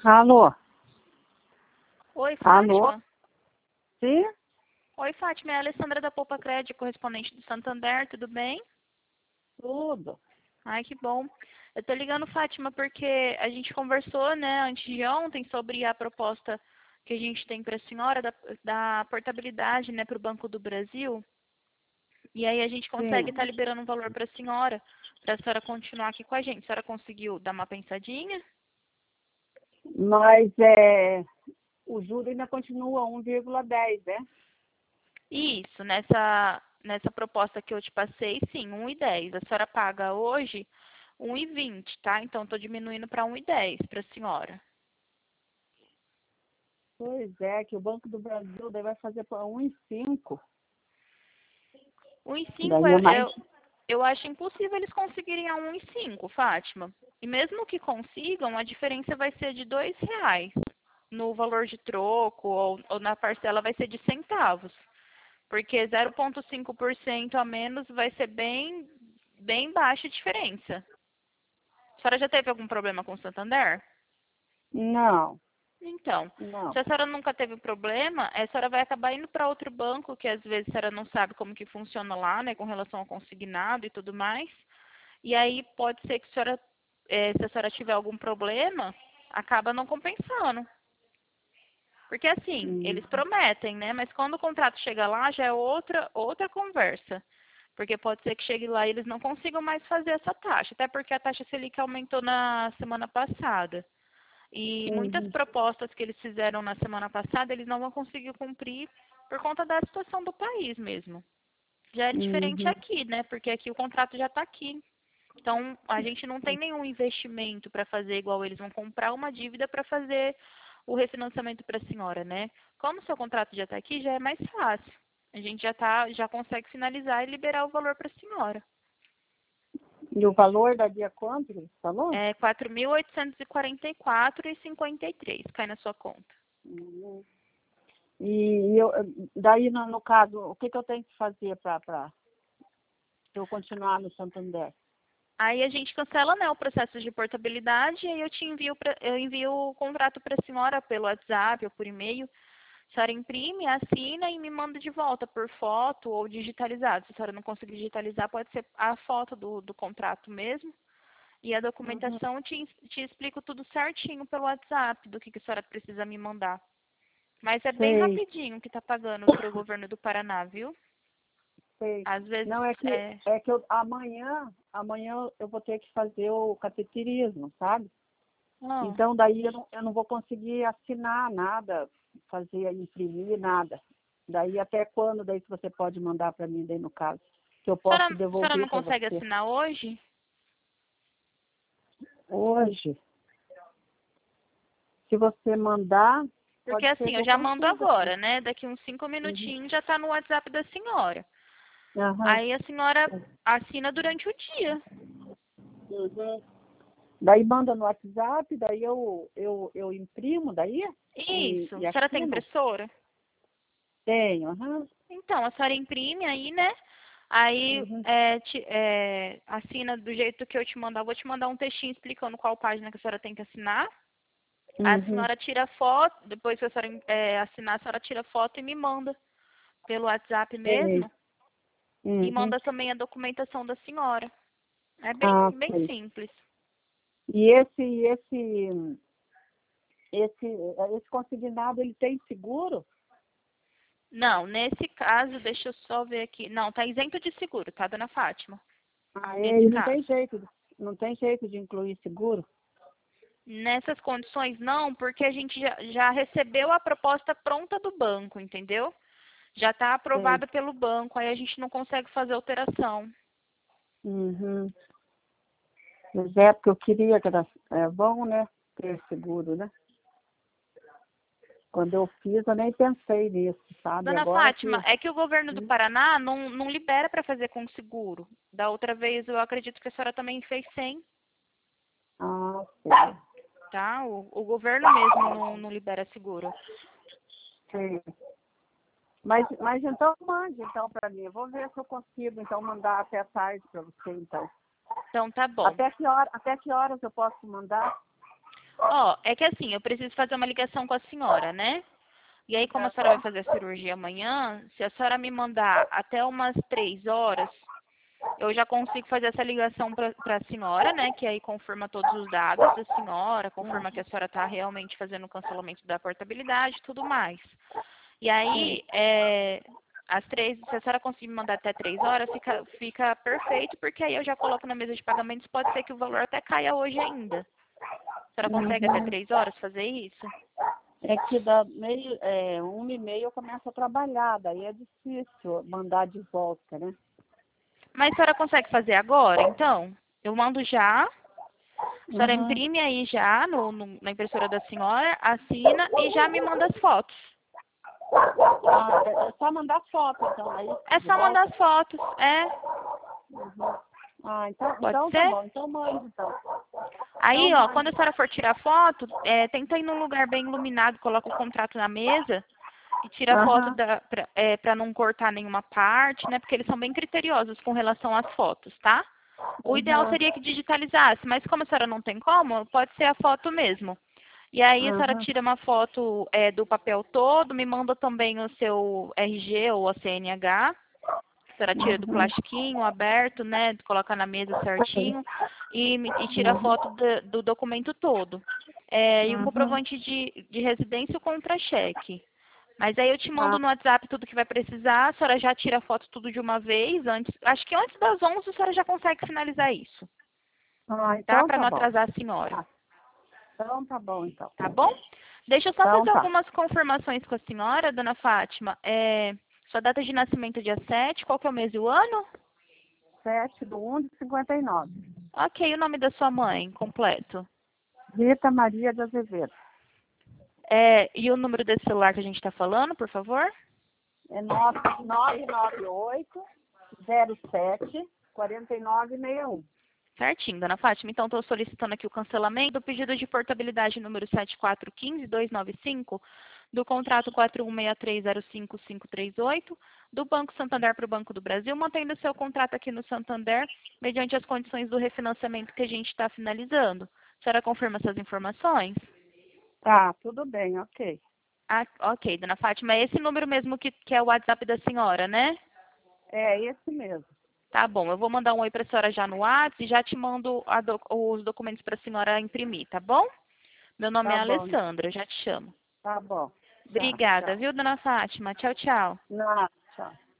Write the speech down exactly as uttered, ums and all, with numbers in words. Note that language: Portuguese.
Alô? Oi, Alô? Fátima. Sim? Oi, Fátima. É a Alessandra da Poupa Crédito, correspondente do Santander. Tudo bem? Tudo. Ai, que bom. Eu tô ligando, Fátima, porque a gente conversou, né, antes de ontem sobre a proposta que a gente tem para a senhora da, da portabilidade, né, para o Banco do Brasil. E aí a gente consegue Sim. estar liberando um valor para a senhora, para a senhora continuar aqui com a gente. A senhora conseguiu dar uma pensadinha? Mas é, o juro ainda continua um vírgula dez, né? Isso, nessa, nessa proposta que eu te passei, sim, um e dez. A senhora paga hoje um e vinte, tá? Então, estou diminuindo para um e dez para a senhora. Pois é, que o Banco do Brasil daí vai fazer para um vírgula cinco. um e cinco, Daí é eu, mais. eu, eu acho impossível eles conseguirem a um e cinco, Fátima. E mesmo que consigam, a diferença vai ser de dois reais no valor de troco ou, ou na parcela vai ser de centavos. Porque zero vírgula cinco por cento a menos vai ser bem, bem baixa a diferença. A senhora já teve algum problema com o Santander? Não, Então, não. se a senhora nunca teve problema, a senhora vai acabar indo para outro banco, que às vezes a senhora não sabe como que funciona lá, né, com relação ao consignado e tudo mais. E aí pode ser que a senhora, eh, se a senhora tiver algum problema, acaba não compensando. Porque assim, Hum, eles prometem, né? Mas quando o contrato chega lá, já é outra, outra conversa. Porque pode ser que chegue lá e eles não consigam mais fazer essa taxa. Até porque a taxa Selic aumentou na semana passada. E muitas uhum, propostas que eles fizeram na semana passada, eles não vão conseguir cumprir por conta da situação do país mesmo. Já é diferente uhum, aqui, né? Porque aqui o contrato já está aqui. Então, a gente não tem nenhum investimento para fazer igual eles vão comprar uma dívida para fazer o refinanciamento para a senhora, né? Como o seu contrato já está aqui, já é mais fácil. A gente já tá, já consegue finalizar e liberar o valor para a senhora. E o valor da dia quanto que você falou? É quatro mil oitocentos e quarenta e quatro reais e cinquenta e três cai na sua conta. Uhum. E eu, daí, no, no caso, o que, que eu tenho que fazer para eu continuar no Santander? Aí a gente cancela, né, o processo de portabilidade e aí eu te envio, pra, eu envio o contrato para a senhora pelo WhatsApp ou por e-mail. A senhora imprime, assina e me manda de volta por foto ou digitalizado. Se a senhora não conseguir digitalizar, pode ser a foto do, do contrato mesmo. E a Uhum. documentação te, te explico tudo certinho pelo WhatsApp do que, que a senhora precisa me mandar. Mas é bem Sei, rapidinho que está pagando para o governo do Paraná, viu? sei. Às vezes Não, é que, é. é que eu, amanhã, amanhã eu vou ter que fazer o cateterismo, sabe? Não. Então, daí eu não, eu não vou conseguir assinar nada, fazer, imprimir nada. Daí até quando daí que você pode mandar para mim, daí no caso, que eu A senhora, posso a senhora devolver não para consegue você. assinar hoje? Hoje, se você mandar, Porque pode ser assim, que eu eu já mando consiga, sim. agora, né? Daqui uns cinco Uhum. minutinhos já está no WhatsApp da senhora. Aham. Aí a senhora assina durante o dia. Uhum. Daí manda no WhatsApp, daí eu, eu, eu imprimo daí e, Isso. e A senhora tem assino. impressora? Tenho, aham. Então, a senhora imprime aí, né? Aí Uhum. é, te- é, assina do jeito que eu te mandar. Eu vou te mandar um textinho explicando qual página que a senhora tem que assinar. A Uhum. senhora tira foto, depois que a senhora é, assinar, a senhora tira foto e me manda pelo WhatsApp Sei. mesmo. E Uhum. manda também a documentação da senhora. É bem, Ah, bem sei. simples. E esse, esse, esse, esse consignado, ele tem seguro? Não, nesse caso, deixa eu só ver aqui. Não, tá isento de seguro, tá, dona Fátima? Ah, Nesse ele não tem caso. jeito, de- não tem jeito de incluir seguro? Nessas condições, não, porque a gente já, já recebeu a proposta pronta do banco, entendeu? Já está Sei. aprovada pelo banco, aí a gente não consegue fazer alteração. Uhum. Mas é porque eu queria que era é bom, né? Ter seguro, né? Quando eu fiz, eu nem pensei nisso, sabe? Dona Agora que. Fátima, é que o governo do Hum. Paraná não, não libera para fazer com seguro. Da outra vez, eu acredito que a senhora também fez sem, Ah, sei. tá? O, o governo mesmo não, não libera seguro. Sei. Mas, mas então mande então para mim. Eu vou ver se eu consigo então mandar até tarde para você então. Então, tá bom. Até que hora, até que horas eu posso mandar? Ó, é que assim, eu preciso fazer uma ligação com a senhora, né? E aí, como a senhora vai fazer a cirurgia amanhã, se a senhora me mandar até umas três horas, eu já consigo fazer essa ligação para a senhora, né? Que aí confirma todos os dados da senhora, confirma que a senhora está realmente fazendo o cancelamento da portabilidade e tudo mais. E aí, é, às três, se a senhora conseguir me mandar até três horas, fica, fica perfeito, porque aí eu já coloco na mesa de pagamentos, pode ser que o valor até caia hoje ainda. A senhora consegue até Uhum. três horas fazer isso? É que da meio, é, uma e meia eu começo a trabalhar, daí é difícil mandar de volta, né? Mas a senhora consegue fazer agora, então? Eu mando já, a senhora Uhum. imprime aí já no, no- na impressora da senhora, assina e já me manda as fotos. Ah, é é só mandar foto, então, aí É de só mandar volta. as fotos, é? Uhum. Ah, então, Pode então tá ser? bom, então mande, então. Então Aí, ó, quando mande. a senhora for tirar foto, é, tenta ir num lugar bem iluminado, coloca o contrato na mesa e tira a foto Aham. da, pra, é, pra não cortar nenhuma parte, né? Porque eles são bem criteriosos com relação às fotos, tá? O ideal Uhum. seria que digitalizasse, mas como a senhora não tem como, pode ser a foto mesmo. E aí a senhora Uhum. tira uma foto é, do papel todo, me manda também o seu R G ou a C N H. A senhora tira do Uhum. plastiquinho aberto, né? Coloca na mesa certinho e, me- e tira a Uhum. foto do, do documento todo. É, e o Uhum. comprovante de, de residência e o contra-cheque. Mas aí eu te mando Ah, no WhatsApp tudo que vai precisar, a senhora já tira a foto tudo de uma vez, antes, acho que antes das onze a senhora já consegue finalizar isso, ah, tá? então Para tá não bom. atrasar a senhora, Ah, então tá bom, então. tá bom? Deixa eu só Então fazer tá. algumas confirmações com a senhora, dona Fátima. É, sua data de nascimento é dia sete, qual que é o mês e o ano? Sete do um de cinquenta e nove. Ok, o nome da sua mãe, completo. Rita Maria de Azevedo. É, e o número desse celular que a gente está falando, por favor? É nove nove nove oito zero sete quatro nove seis um. Certinho, dona Fátima. Então, estou solicitando aqui o cancelamento do pedido de portabilidade número sete quatro um cinco dois nove cinco do contrato quatro um seis três zero cinco cinco três oito do Banco Santander para o Banco do Brasil, mantendo seu contrato aqui no Santander mediante as condições do refinanciamento que a gente está finalizando. A senhora confirma essas informações? Tá, tudo bem, ok. Ah, ok, dona Fátima. É esse número mesmo que, que é o WhatsApp da senhora, né? É esse mesmo. Tá bom, eu vou mandar um oi para a senhora já no WhatsApp e já te mando a doc- os documentos para a senhora imprimir, tá bom? Meu nome é Tá bom, Alessandra, eu já te chamo. tá bom. Tchau, Obrigada, tchau. viu, dona Fátima? Tchau, tchau. Não, tchau.